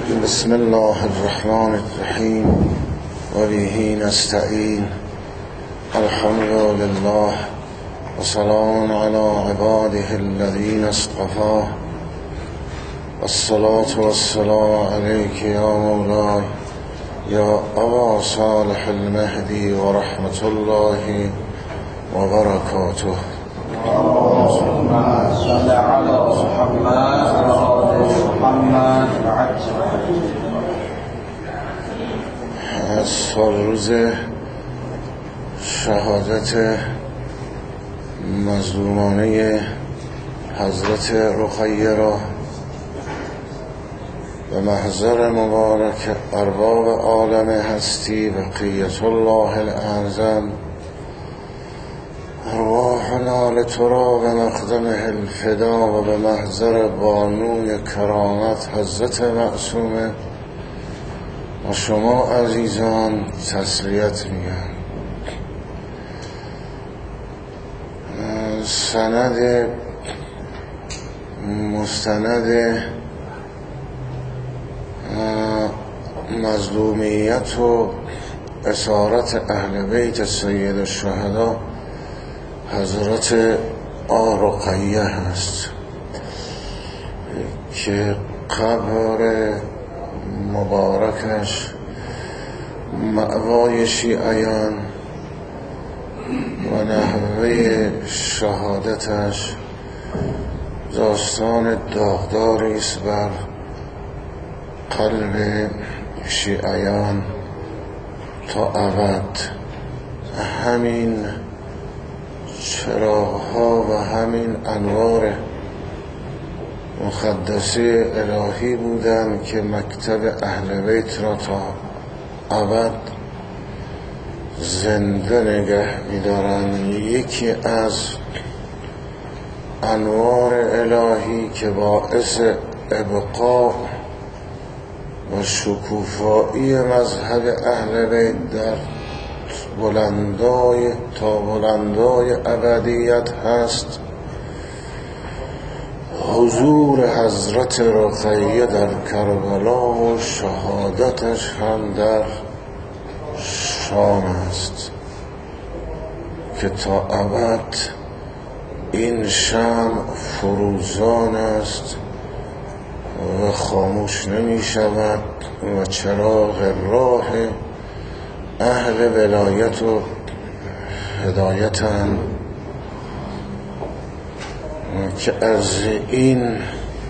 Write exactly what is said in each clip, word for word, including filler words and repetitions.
بسم الله الرحمن الرحیم و به نستعین. الحمد لله و سلام علی عباده الذین اصطفى. الصلاة والسلام علیک یا مولاي یا ابا صالح المهدی و رحمت الله و برکاته. اللهم صل على محمد و آل محمد و عجل. روز شهادت مظلومانه حضرت رقیه را به محضر مبارک ارباب عالم هستی بقیت الله الاعظم ارواحنا لترا به مقدمه الفدا و به محضر بانوی کرامت حضرت معصومه و شما عزیزان تسلیت میگم. سند مستند مظلومیت و اسارت اهل بیت سید الشهدا حضرت رقیه هست که قبر مبارکش مأوای شیعیان و نحوه شهادتش داستان داغداری است بر قلب شیعیان تا ابد. همین چراغ‌ها و همین انوار مقدسه الهی بودند که مکتب اهل بیت را تا ابد زنده نگه می‌دارند. یکی از انوار الهی که باعث ابقاء و شکوفایی مذهب اهل بیت در بلندای تا بلندای ابدیت هست، حضور حضرت رقیه در کربلا و شهادتش هم در شام است که تا ابد این شمع فروزان است و خاموش نمی شود و چراغ راه اهل ولایت و هدایت هم که از این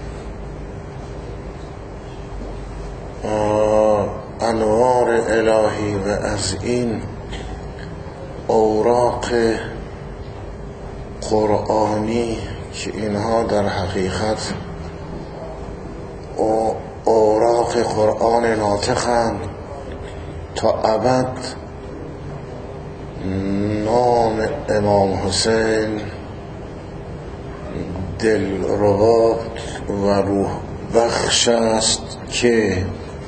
انوار الهی و از این اوراق قرآنی که اینها در حقیقت اوراق قرآن ناطقند تا ابد نام امام حسین دلربا و روح بخش است که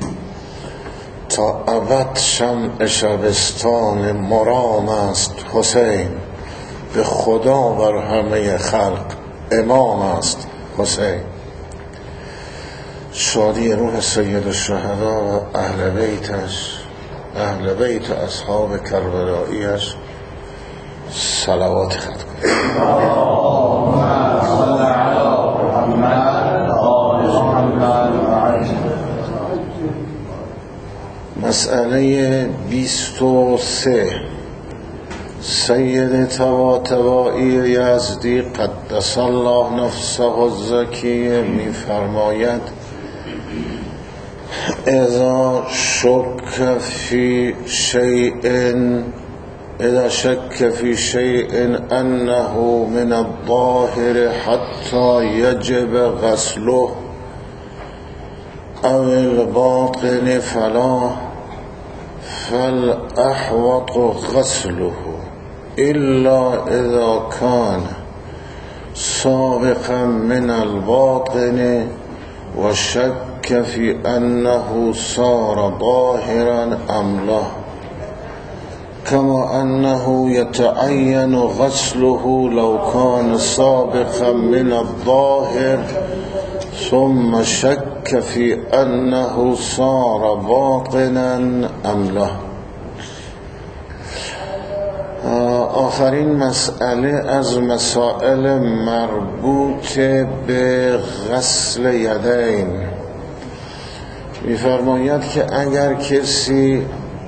تا ابد شمع شبستان مرام است. حسین به خدا بر همه خلق امام است. حسین شادی روح سید الشهدا و اهل بیتش، اهل بیت و اصحاب کربلاییش صلوات ختم کنید. اللهم صل على محمد و آل محمد و عجل. مسئله بیست و سه. سید طباطبایی یزدی قدس الله نفسه الزکیه می فرماید اذا شک فی شیء اذا شک فی شیء انه من الظاهر حتی یجب غسله او الباطن فلا فالاحوط غسله الا اذا كان سابقا من الباطن وشك في أنه صار ظاهرا أم لا، كما أنه يتعين غسله لو كان سابقا من الظاهر ثم شك شك فی انه صار باطنا ام لا. آخرین مسئله از مسائل مربوط به غسل یدین می‌فرماید که اگر کسی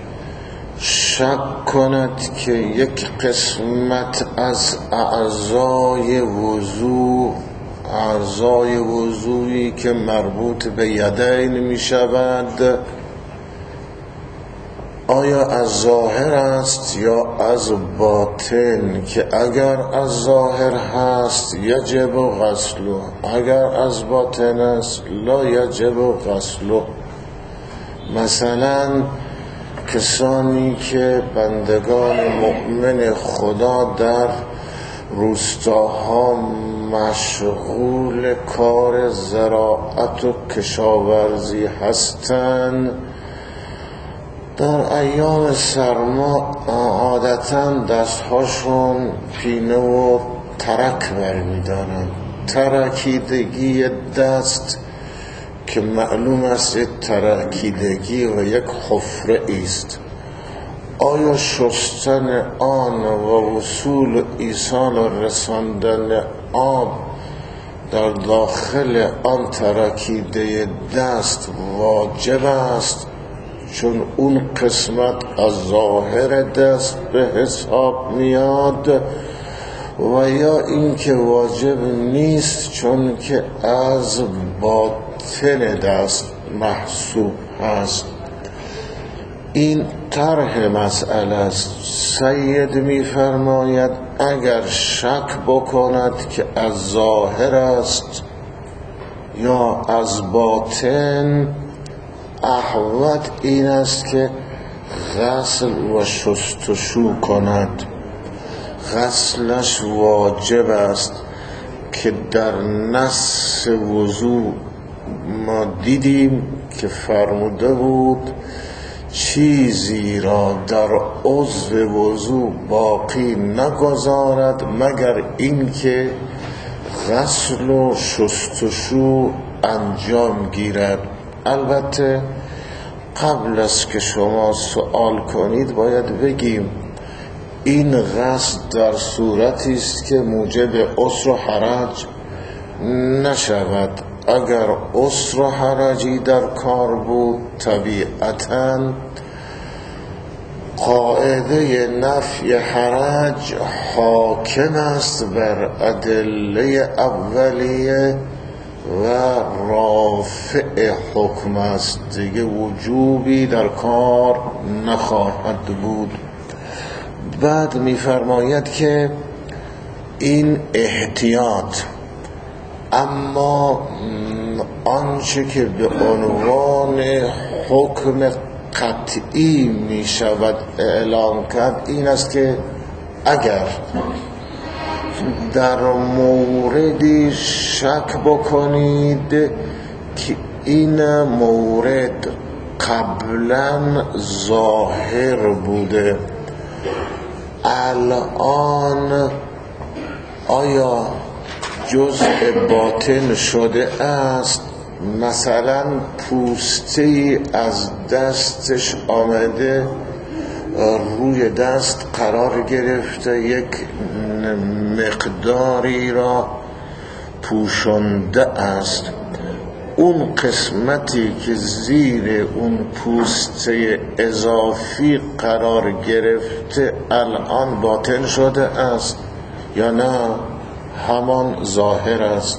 شک کند که یک قسمت از اعضای وضو اعضای وضویی که مربوط به یدین می شود آیا از ظاهر است یا از باطن، که اگر از ظاهر هست یجب غسله، اگر از باطن است لا یجب غسله. مثلا کسانی که بندگان مؤمن خدا در روستاها مشغول کار زراعت و کشاورزی هستند، در ایام سرما عادتاً دستهاشون پینه و ترک برمی‌دارن. ترکیدگی دست که معلوم است ترکیدگی و یک حفره است، آیا شستن آن و وصول ایصال و رساندن آب در داخل آن ترکیده دست واجب است چون اون قسمت از ظاهر دست به حساب میاد، و یا اینکه واجب نیست چون که از باطن دست محسوب هست؟ این طرح مسئله است. سید می‌فرماید اگر شک بکند که از ظاهر است یا از باطن، احوط این است که غسل و شستشو کند. غسلش واجب است که در نص وضو ما دیدیم که فرموده بود چیزی را در عضو وضو باقی نگذارد مگر اینکه غسل و شستشو انجام گیرد. البته قبل از که شما سوال کنید باید بگیم این غسل در صورتی است که موجب عسر و حرج نشود. اگر عسر و حرجی در کار بود طبیعتاً قاعده نفی حرج حاکم است بر ادله اولیه و رافع حکم است، دیگه وجوبی در کار نخواهد بود. بعد می‌فرماید که این احتیاط، اما آنچه که به عنوان حکم قطعی می شود اعلام کرد این است که اگر در موردی شک بکنید که این مورد قبلا ظاهر بوده، الان آیا جزء باطن شده است، مثلا پوسته از دستش آمده روی دست قرار گرفته، یک مقداری را پوشانده است، اون قسمتی که زیر اون پوسته اضافی قرار گرفته الان باطن شده است یا نه همان ظاهر است؟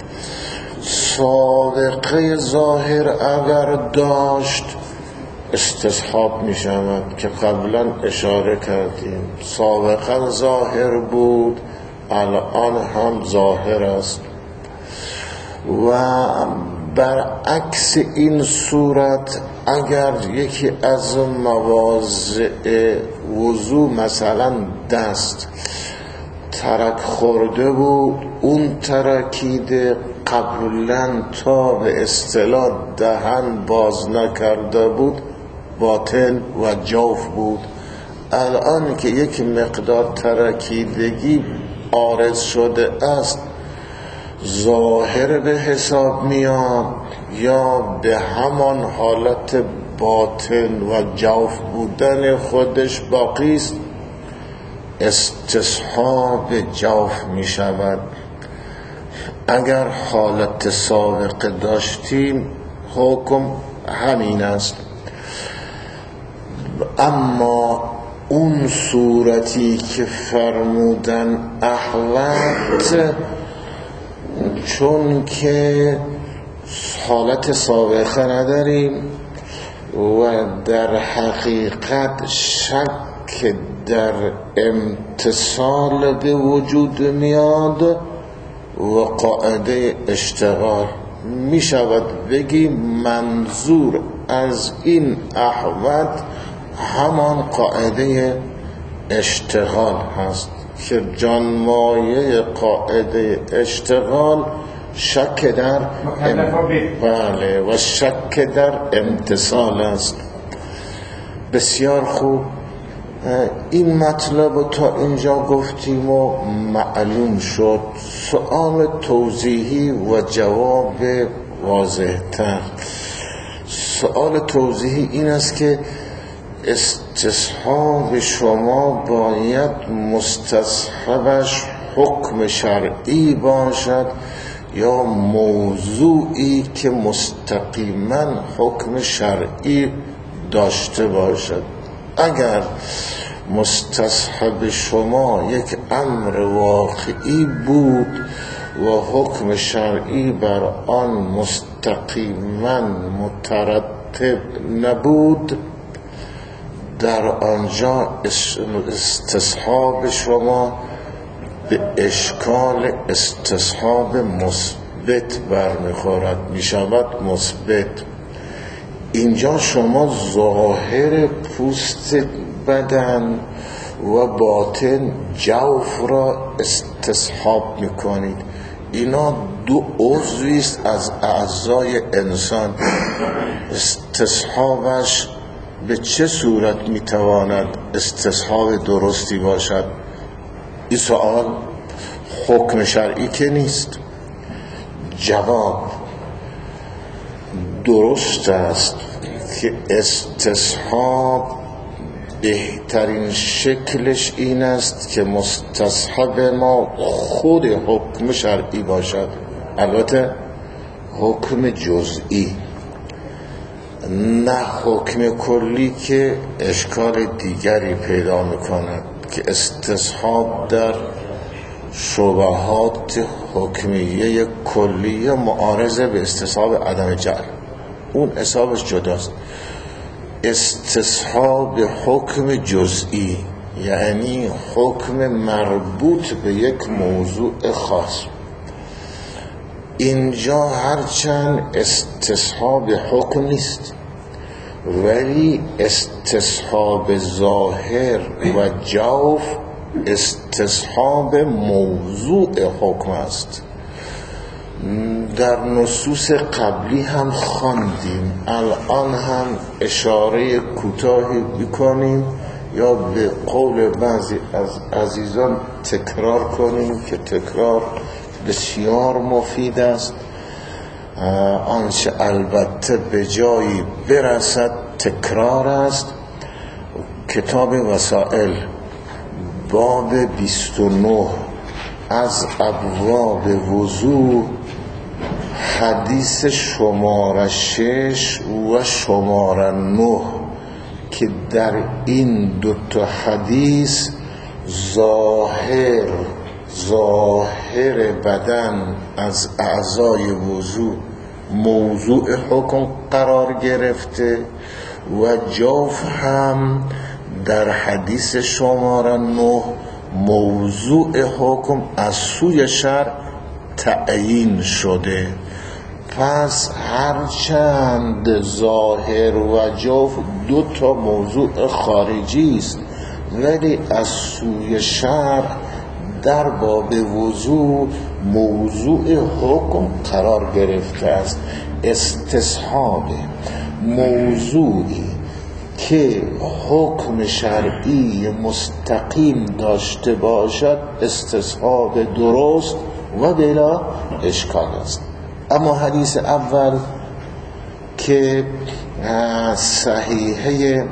سابقه ظاهر اگر داشت استصحاب می شود که قبلا اشاره کردیم، سابقا ظاهر بود الان هم ظاهر است. و برعکس این صورت اگر یکی از مواضع وضو مثلا دست ترک خورده بود، اون ترکیده قبلا تا به اصطلاح دهن باز نکرده بود باطن و جوف بود، الان که یک مقدار ترکیدگی عارض شده است ظاهر به حساب میاد یا به همان حالت باطن و جوف بودن خودش باقی است، استصحاب جوف می شود. اگر حالت سابقه داشتیم حکم همین است. اما اون صورتی که فرمودن احوت، چون که حالت سابقه نداریم و در حقیقت شک در امتصال به وجود میاد و قاعده اشتغال می شود بگیم منظور از این احوت همان قاعده اشتغال هست که جانمایه قاعده اشتغال شک در ام... بله و شک در امتصال است. بسیار خوب، این مطلب تا اینجا گفتیم و معلوم شد. سؤال توضیحی و جواب واضح تر. سؤال توضیحی این است که استصحاب شما باید مستصحبش حکم شرعی باشد یا موضوعی که مستقیما حکم شرعی داشته باشد؟ اگر مستصحب شما یک امر واقعی بود و حکم شرعی بر آن مستقیما مترتب نبود، در آنجا استصحاب شما به اشکال استصحاب مثبت برمیخورد، میشود مثبت. اینجا شما ظاهر پوست بدن و باطن جوف را استصحاب میکنید. اینا دو عضوی است از اعضای انسان. استصحابش به چه صورت میتواند استصحاب درستی باشد؟ این سوال حکم شرعی که نیست. جواب درست است که استصحاب بهترین شکلش این است که مستصحب ما خود حکم شرعی باشد، البته حکم جزئی، نه حکم کلی که اشکال دیگری پیدا میکند که استصحاب در شبهات حکمیه کلیه معارضه به استصحاب عدم جعل، اون حسابش جداست. استصحاب حکم جزئی یعنی حکم مربوط به یک موضوع خاص. اینجا هرچند استصحاب حکم نیست، ولی استصحاب ظاهر و جوف استصحاب موضوع حکم است. در نصوص قبلی هم خواندیم، الان هم اشاره کوتاهی بکنیم یا به قول بعضی از عزیزان تکرار کنیم که تکرار بسیار مفید است. آنچه البته به جایی برسد تکرار است. کتاب وسائل باب بیست و نه از ابواب وضو، حدیث شماره شش و شماره نه که در این دوتا حدیث ظاهر ظاهر بدن از اعضای وضو موضوع حکم قرار گرفته و جوف هم در حدیث شماره نه موضوع حکم از سوی شرع تعیین شده. پس هرچند ظاهر و جوف دو تا موضوع خارجی است، ولی از سوی شرع در باب وضو موضوع حکم قرار گرفته است. استصحاب موضوعی که حکم شرعی مستقیم داشته باشد استصحاب درست و بلا اشکال است. اما حدیث اول که صحیحه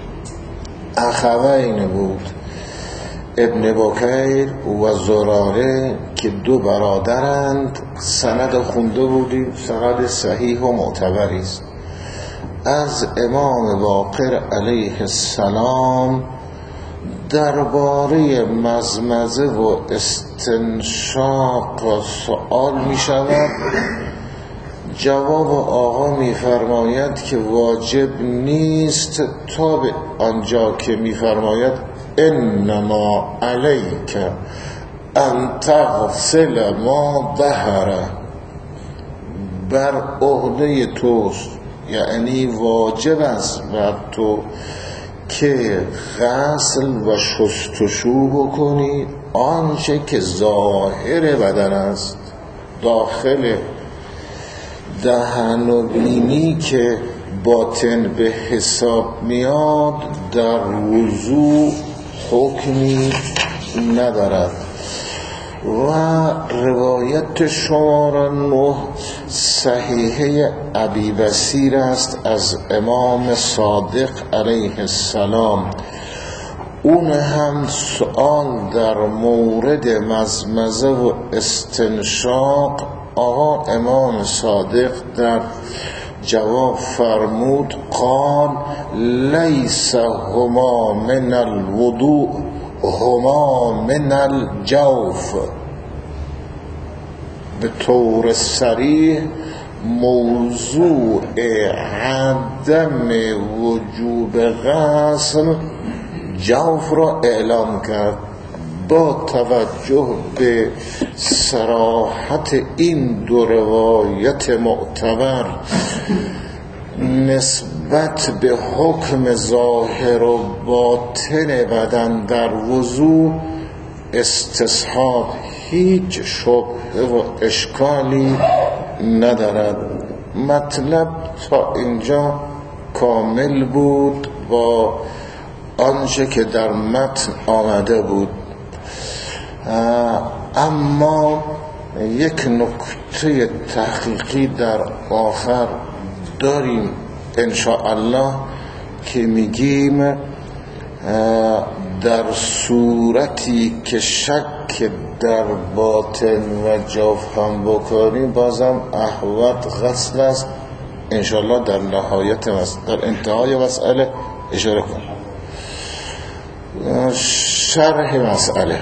اخوین بود، ابن بکیر و زراره که دو برادرند. سند خونده بودی، سند صحیح و معتبری است. از امام باقر علیه السلام درباره مزمزه و استنشاق سوال می شود. جواب آقا می فرماید که واجب نیست تا به آنجا که می فرماید انما علیک ان تغسل ما ظهر، بر عهده توست، یعنی واجب است بر تو که غسل و شستشو بکنی آنچه که ظاهر بدن است، داخل دهن و بینی که باطن به حساب میاد در وضو حکمی ندارد. و روایت شماره نه صحیحه ابی بصیر است از امام صادق علیه السلام. اون هم سؤال در مورد مزمزه و استنشاق. آقا امام صادق در جواب فرمود قال لیس هما من الوضوء هما من الجوف. به طور صریح موضوع عدم وجوب غسل جوف را اعلام کرد. با توجه به صراحت این دو روایت معتبر نسبت به حکم ظاهر و باطن بدن در وضو استصحاب هیچ شبهه و اشکالی ندارد. مطلب تا اینجا کامل بود با آنچه که در متن آمده بود. اما یک نکته تحقیقی در آخر داریم انشاءالله که میگیم در صورتی که شک در باطن و جوف هم بکنیم بازم احوط غسل است. انشاءالله در نهایت در انتهای مسئله اشاره کنم. شرح مسئله.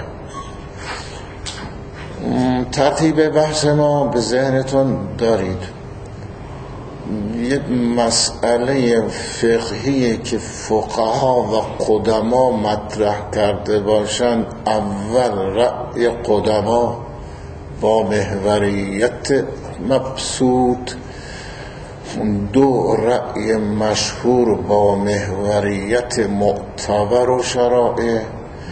ترتیب بحث ما به ذهنتون دارید. یک مسئله فقهی که فقها و قدما مطرح کرده باشند، اول رأی قدما با محوریت مبسوط، دو رأی مشهور با محوریت معتبر و شرائع،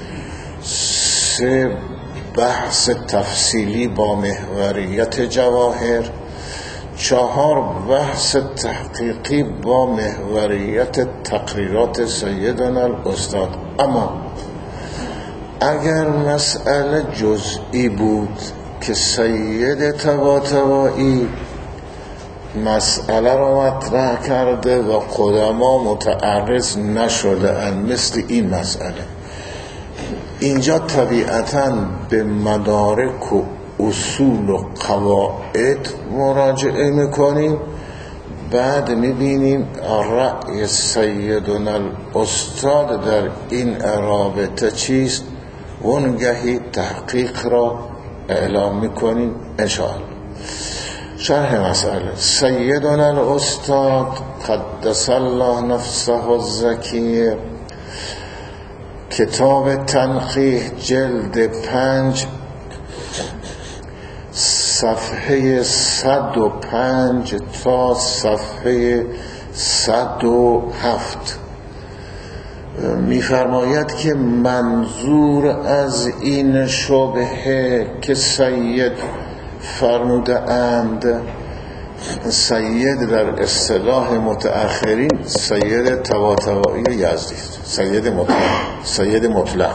سه بحث تفصیلی با محوریت جواهر، چهار بحث تحقیقی با محوریت تقریرات سیدنا الاستاد. اما اگر مسئله جزئی بود که سید طباطبایی مسئله را مطرح کرده و قدما متعرض نشده اند، مثل این مسئله، اینجا طبیعتاً به مدارک و اصول و قواعد مراجعه میکنیم. بعد میبینیم رأی سیدنا الاستاد در این رابطه چیست، اونگهی تحقیق را اعلام میکنیم انشاءالله. شرح مسئله. سیدنا الاستاد قدس الله نفسه الزکیه، کتاب تنقیح جلد پنج صفحه صد و پنج تا صفحه صد و هفت می‌فرماید که منظور از این شبهه که سید فرموده اند، سید در اصطلاح متأخرین سید طباطبایی یزدی است، سید مطلق، سید مطلق.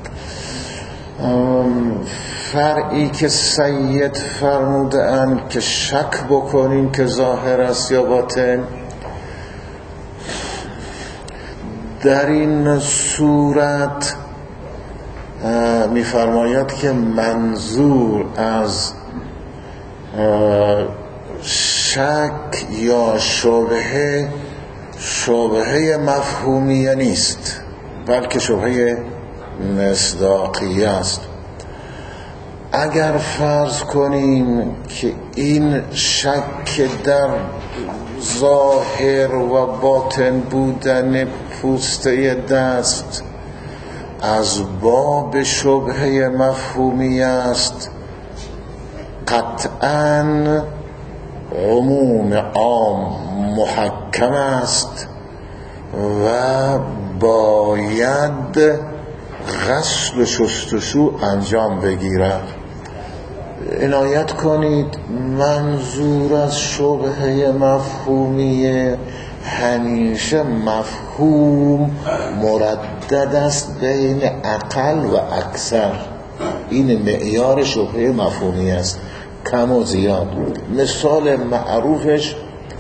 فرعی که سید فرموده اند که شک بکنیم که ظاهر است یا باطن، در این صورت می‌فرماید که منظور از شک یا شبهه شبهه مفهومیه نیست، بلکه شبهه مصداقیه است. اگر فرض کنیم که این شک در ظاهر و باطن بودن پوسته دست از باب شبهه مفهومی است، قطعاً عموم عام محکم است و باید غسل و شستشو انجام بگیرد. عنایت کنید منظور از شبهه مفهومیه همیشه مفهوم مردد است بین اقل و اکثر. این معیار شبهه مفهومی است، کم و زیاد. مثال معروفش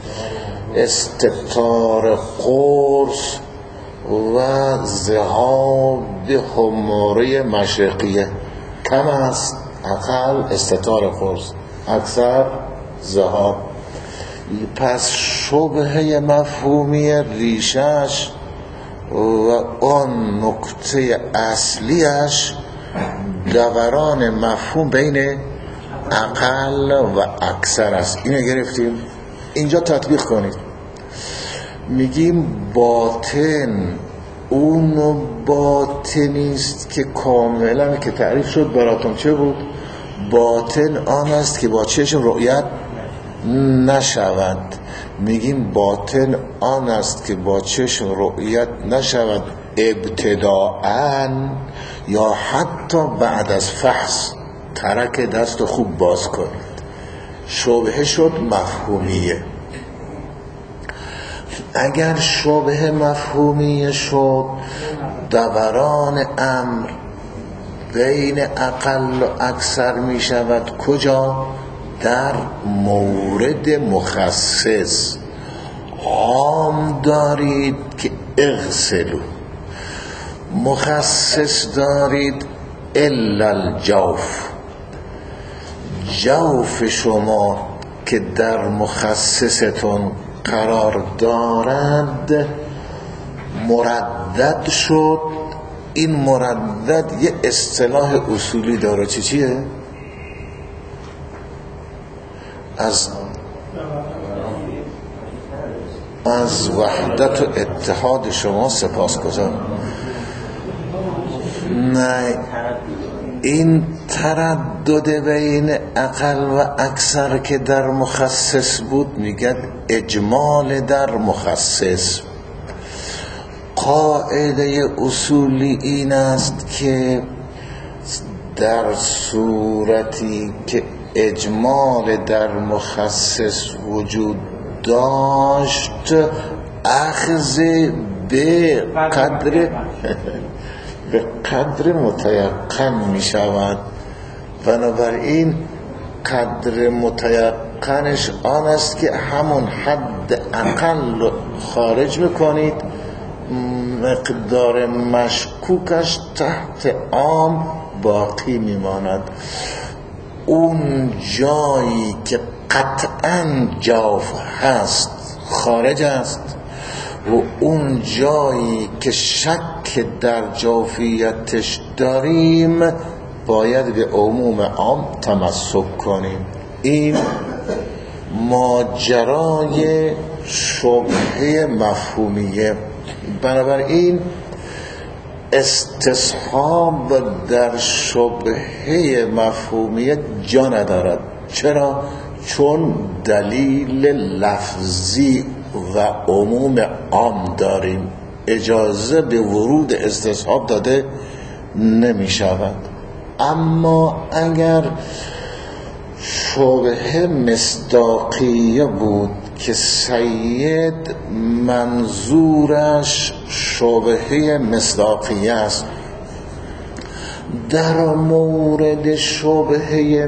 استتار قرص و ذهاب حمره مشرقیه. کم است اقل استتار قرص، اکثر ذهاب. پس شبهه مفهومی ریشش و آن نکته اصلیش دوران مفهوم بین اقل و اکثر است. اینو گرفتیم. اینجا تطبیق کنید. میگیم باطن اون باطنیست که کاملا که تعریف شد براتون چه بود؟ باطن آن است که با چشم رؤیت نشود. میگیم باطن آن است که با چشم رؤیت نشود ابتداءً یا حتی بعد از فحص. ترک دست خوب باز کنید. شبهه شد مفهومیه. اگر شبهه مفهومیه شد، دوران امر بین اقل و اکثر می شود. کجا؟ در مورد مخصص. عام دارید که اغسلو، مخصص دارید الا الجوف. جوف شما که در مخصصتون قرار دارد مردد شد. این مردد یه اصطلاح اصولی داره. چی چیه؟ از از وحدت و اتحاد شما سپاسگزارم. نه، این تردد بین اقل و اکثر که در مخصص بود میگن اجمال در مخصص. قاعده اصولی این است که در صورتی که اجمال در مخصص وجود داشت، اخذ به قدر به قدر متیقن می شود. بنابراین قدر متیقنش آن است که همون حد اقل خارج میکنید، مقدار مشکوکش تحت عام باقی میماند. اون جایی که قطعاً جوف هست خارج است و اون جایی که شک در جوفیتش داریم باید به عموم عام تمسک کنیم. این ماجرای شبهه مفهومیه. بنابراین استصحاب در شبهه مفهومیه جا ندارد. چرا؟ چون دلیل لفظی و عموم عام داریم. اجازه به ورود استصحاب داده نمی شود. اما اگر شبهه مصداقیه بود که سید منظورش شبهه مصداقیه است، در مورد شبهه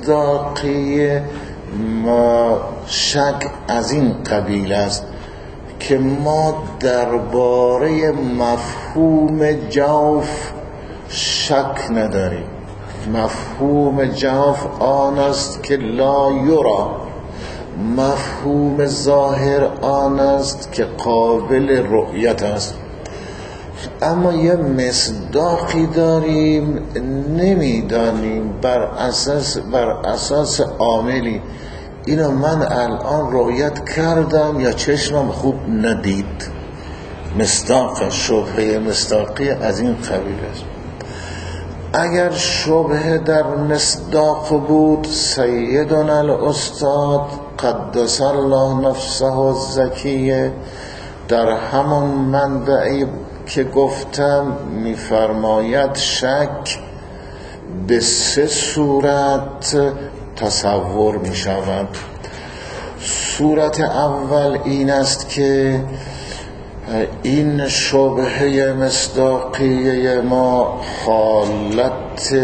مصداقیه ما شک از این قبیل است که ما درباره مفهوم جوف شک نداریم. مفهوم جوف آن است که لا یرا، مفهوم ظاهر آن است که قابل رؤیت است. اما یه مصداقی داریم نمیدانیم بر اساس بر اساس عاملی اینو من الان رؤیت کردم یا چشمم خوب ندید. مصداق، شبهه مصداقی از این قبیل است. اگر شبهه در مصداق بود، سیدنا الاستاد قدس الله نفسه الزکیه در همان منبعی که گفتم میفرماید شک به سه صورت تصور می شود. صورت اول این است که این شبهه مصداقیه ما حالت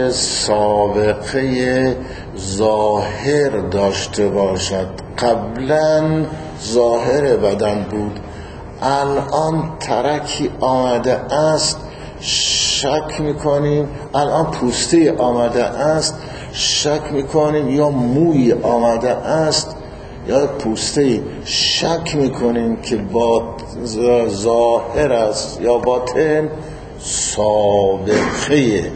سابقه ظاهر داشته باشد. قبلا ظاهر بدن بود، الان ترکی آمده است، شک میکنیم. الان پوسته آمده است، شک میکنیم یا موی آمده است یا پوسته، شک میکنیم که با ظاهر است یا باطن. سابقه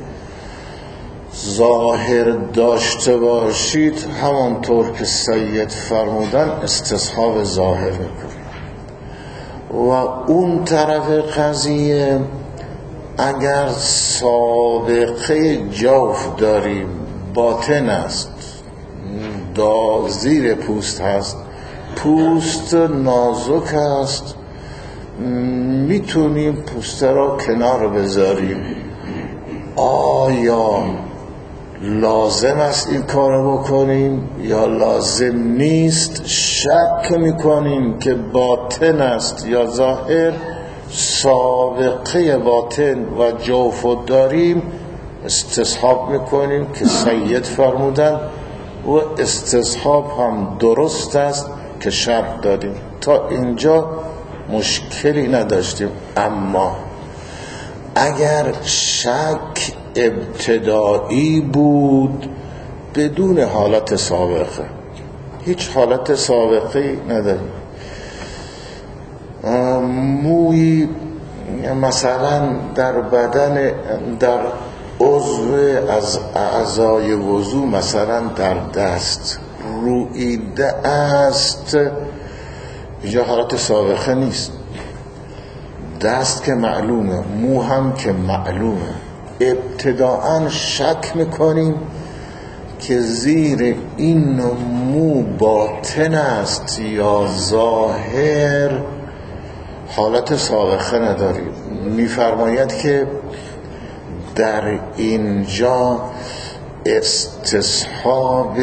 ظاهر داشته باشید، همانطور که سید فرمودن استصحاب ظاهر میکنیم. و اون طرف قضیه اگر سابقه جوف داریم، باطن است، دا زیر پوست هست، پوست نازک است، میتونیم پوست را کنار بذاریم. آیا لازم است این کارو بکنیم یا لازم نیست؟ شک میکنیم که باطن است یا ظاهر. سابقه باطن و جوف داریم، استصحاب میکنیم که سید فرمودن و استصحاب هم درست است که شرح دادیم. تا اینجا مشکلی نداشتیم. اما اگر شک ابتدایی بود بدون حالت سابقه، هیچ حالت سابقه نداریم، موی مثلا در بدن، در عضو از اعضای وضو، مثلا در دست رویده است، اینجا حالت سابقه نیست. دست که معلومه، مو هم که معلومه. ابتداءً شک میکنیم که زیر این مو باطن است یا ظاهر. حالت سابقه نداریم. میفرماید که در اینجا استصحاب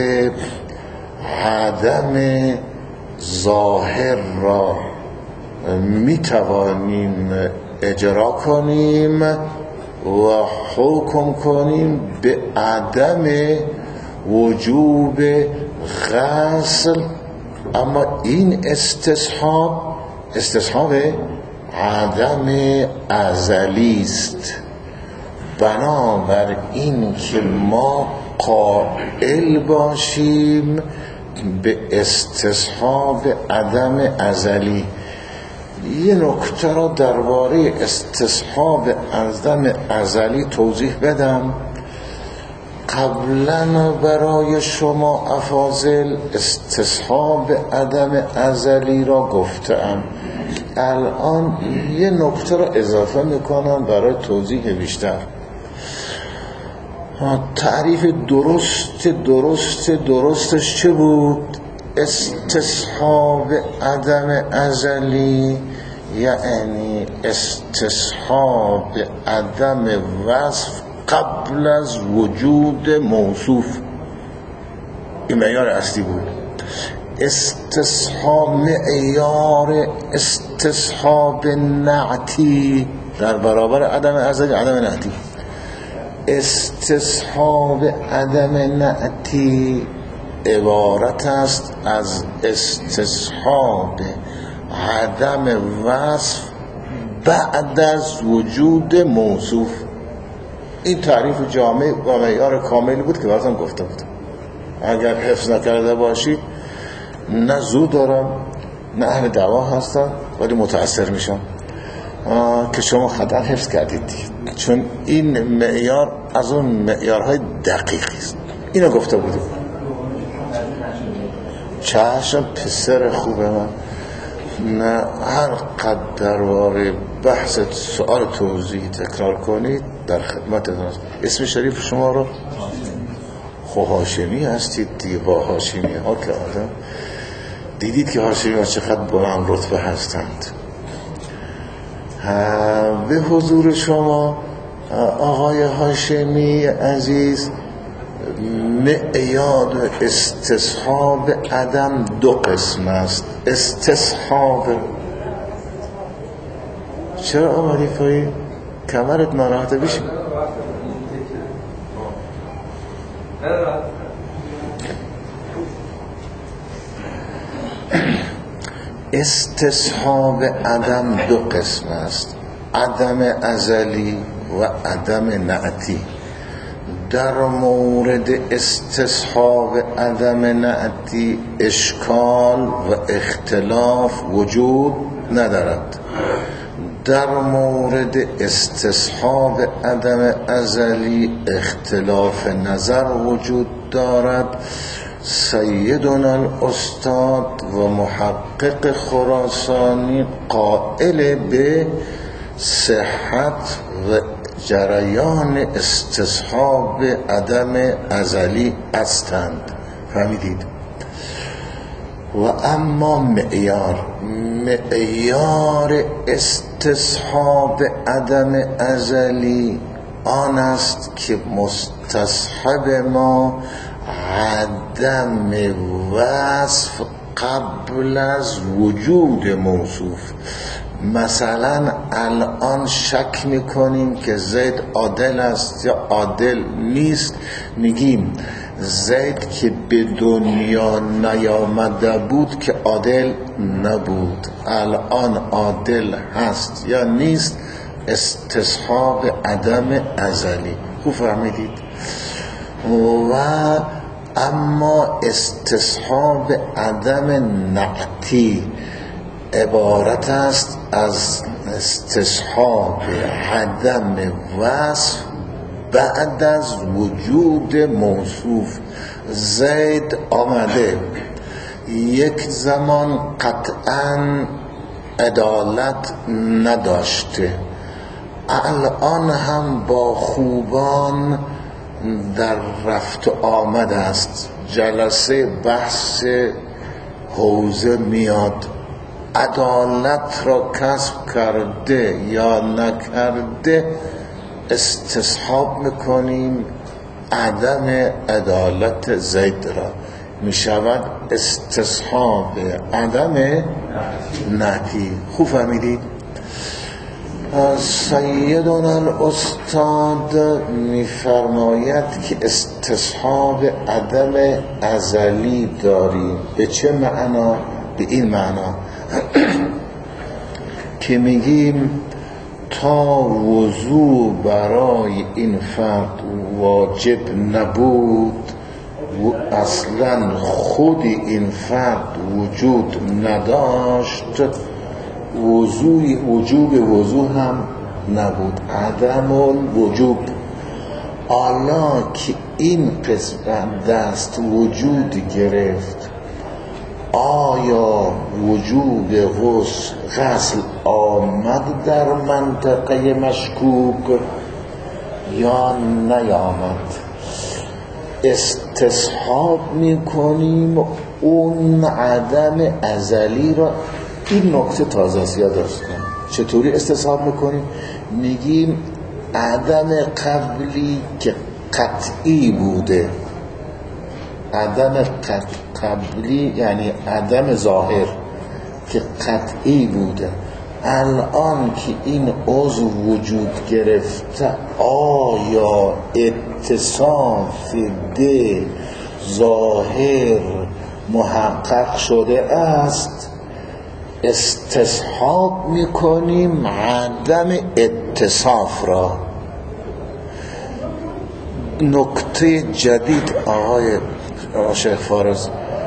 عدم ظاهر را میتوانیم اجرا کنیم و حکم کنیم به عدم وجوب غسل. اما این استصحاب استصحاب عدم ازلی است. بنابر این که ما قائل باشیم به استصحاب عدم ازلی. یه نکته را درباره استصحاب عدم ازلی توضیح بدم. قبلا برای شما افاضل استصحاب عدم ازلی را گفتم. الان یه نکته را اضافه میکنم برای توضیح بیشتر. تعریف درست درست درستش چه بود؟ استصحاب عدم ازلی یعنی استصحاب عدم وصف قبل از وجود موصوف. این معیار اصلی بود. استصحاب معیار استصحاب نعتی در برابر عدم ازلی عدم نعتی. استصحاب عدم نعتی عبارت است از استصحاب عدم وصف بعد از وجود موصوف. این تعریف جامع و معیار کاملی بود که براتون گفته بودم. اگر حفظ نکرده باشید نه زود دارم نه اهل دعوا هستم ولی متأثر میشم که شما خطا حفظ کردید دید. چون این معیار از اون معیارهای دقیقی است. اینو گفته بودیم. چشم پسر خوبه من، نه هر قدر درباره بحث سوال توضیح تکرار کنید در خدمتتون است. اسم شریف شما رو خب هاشمی هستید دیگه. با هاشمی ها که آدم دیدید که هاشمی ها چقدر بلند رتبه هستند. به حضور شما آقای هاشمی عزیز، معیار استصحاب عدم دو قسم است. استصحاب چرا آمدی پایی؟ کمرت ناراحته بشی؟ استصحاب عدم دو قسم است، عدم ازلی و عدم نعتی. در مورد استصحاب عدم نعتی اشکال و اختلاف وجود ندارد. در مورد استصحاب عدم ازلی اختلاف نظر وجود دارد. سیدنا الاستاد و محقق خراسانی قائل به صحت و جریان استصحاب عدم ازلی هستند. فهمیدید؟ و اما معیار معیار استصحاب عدم ازلی آن است که مستصحب ما عدم وصف قبل از وجود موصوف. مثلا الان شک میکنیم که زید عادل است یا عادل نیست، میگیم زید که به دنیا نیامده بود که عادل نبود، الان عادل هست یا نیست. استصحاب عدم ازلی. خوب فهمیدید؟ و اما استصحاب عدم نعتی عبارت است از استصحاب عدم وصف بعد از وجود موصوف. زید آمده یک زمان قطعا عدالت نداشته، الان هم با خوبان در رفت آمد است. جلسه بحث حوزه میاد، عدالت را کسب کرده یا نکرده استصحاب میکنیم عدم عدالت زید را، میشود استصحاب عدم نعتی. خوب فهمیدید؟ سیدنا الاستاد میفرماید که استصحاب عدم ازلی داریم. به چه معنا؟ به این معنا که میگیم تا وضو برای این فرد واجب نبود و اصلا خود این فرد وجود نداشت، وضوی وجوب وضو هم نبود، عدم الوجوب. حالا که این قسمت دست وجود گرفت، آیا وجوب غسل غسل آمد در منطقه مشکوک یا نیامد؟ استصحاب میکنیم اون عدم ازلی را. این نکته تازه است، یاد داشته کنیم. چطوری استصحاب میکنیم؟ میگیم عدم قبلی که قطعی بوده، عدم قبلی یعنی عدم ظاهر که قطعی بوده، الان که این عضو وجود گرفته آیا اتصاف ده ظاهر محقق شده است استصحاب میکنیم عدم اتصاف را. نکته جدید آقای شیخ فارس،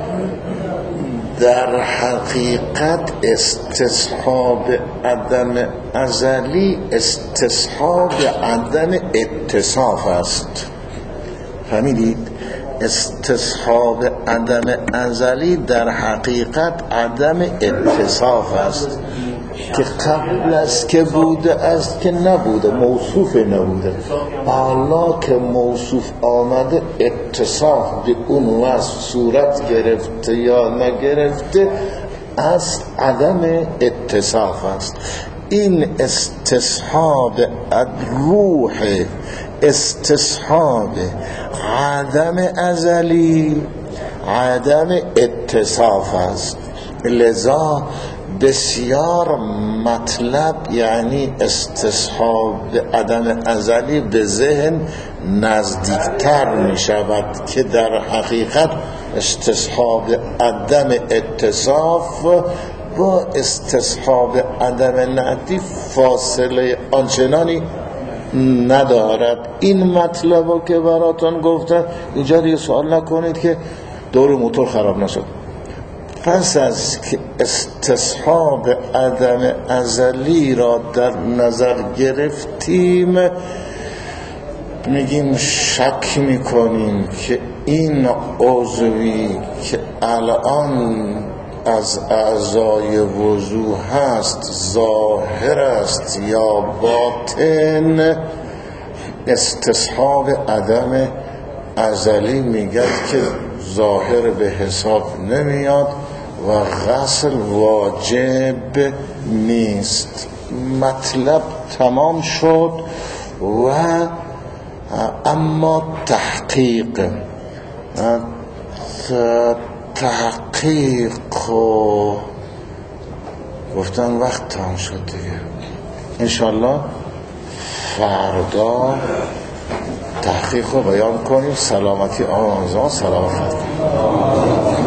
در حقیقت استصحاب عدم ازلی استصحاب عدم اتصاف است. فهمیدید؟ استصحاب عدم ازلی در حقیقت عدم اتصاف است که قبل از که بوده است که نبوده، موصوف نبوده. حالا که موصوف آمده اتصاف به اون وصف صورت گرفته یا نگرفته از عدم اتصاف است. این استصحاب روح استصحاب عدم ازلی عدم اتصاف است. لذا بسیار مطلب یعنی استصحاب عدم ازلی به ذهن نزدیکتر می شود که در حقیقت استصحاب عدم اتصاف با استصحاب عدم نعتی فاصله آنچنانی ندارد. این مطلبو که براتون گفتم اینجا دیگه سوال نکنید که دور موتور خراب نشد. پس از که استصحاب عدم ازلی را در نظر گرفتیم میگیم شک میکنیم که این عضوی که الان از اعضای وضو هست ظاهر است یا باطن. استصحاب عدم ازلی میگه که ظاهر به حساب نمیاد و غسل واجب نیست. مطلب تمام شد و اما تحقیق تحقیق گفتن وقت تمام شد دیگه. انشالله فردا تحقیق رو بیان کنیم. سلامتی آمازان سلامت کنیم.